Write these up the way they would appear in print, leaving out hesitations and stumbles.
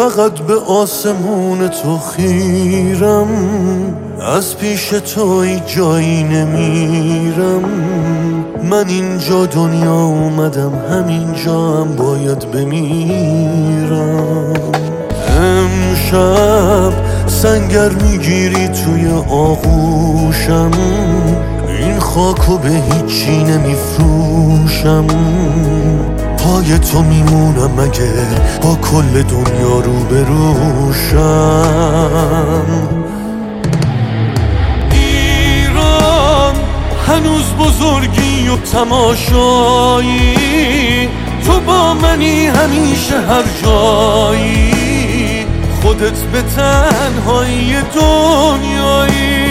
فقط به آسمون تو خیرم، از پیش تو ای جایی نمیرم. من اینجا دنیا اومدم، همینجا هم باید بمیرم. امشب سنگر میگیری توی آغوشم، این خاکو به هیچی نمیفروشم. پای تو میمونم مگه با کل دنیا رو بروشم. ایران هنوز بزرگی و تماشایی، تو با منی همیشه هر جایی. خودت به تنهایی دنیایی.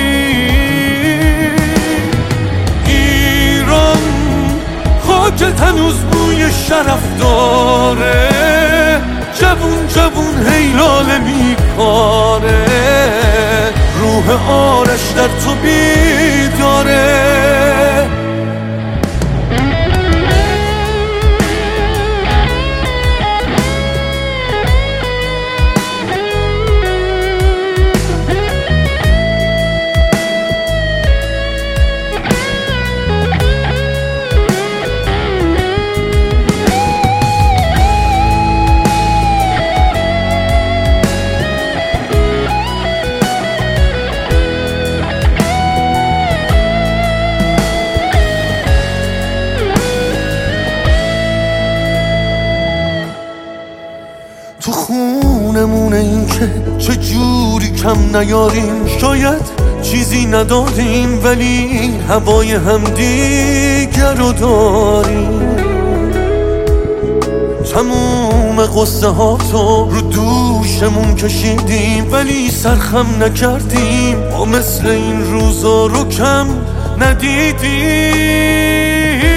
ایران خاکت هنوز بوی شرف داره، جوون جوون هیلاله میکاره. روح آرش در تو بیداره. تو خونمونه این که چه جوری کم نیاریم. شاید چیزی نداریم ولی هوای همدیگر رو داریم. تموم قصه ها تو رو دوشمون کشیدیم ولی سرخم نکردیم. ما مثل این روزا رو کم ندیدیم.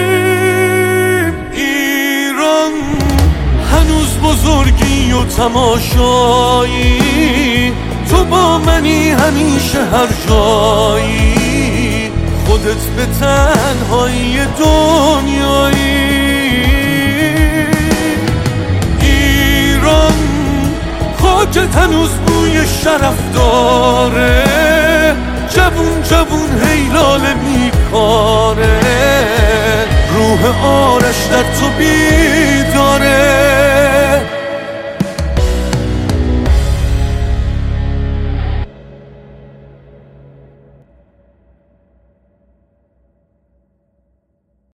هنوز بزرگی و تماشایی، تو با منی همیشه هر جایی. خودت به تنهایی دنیایی. ایران خاکت هنوز بوی شرف داره، جوون جوون هیلاله میکاره. روح آرش در تو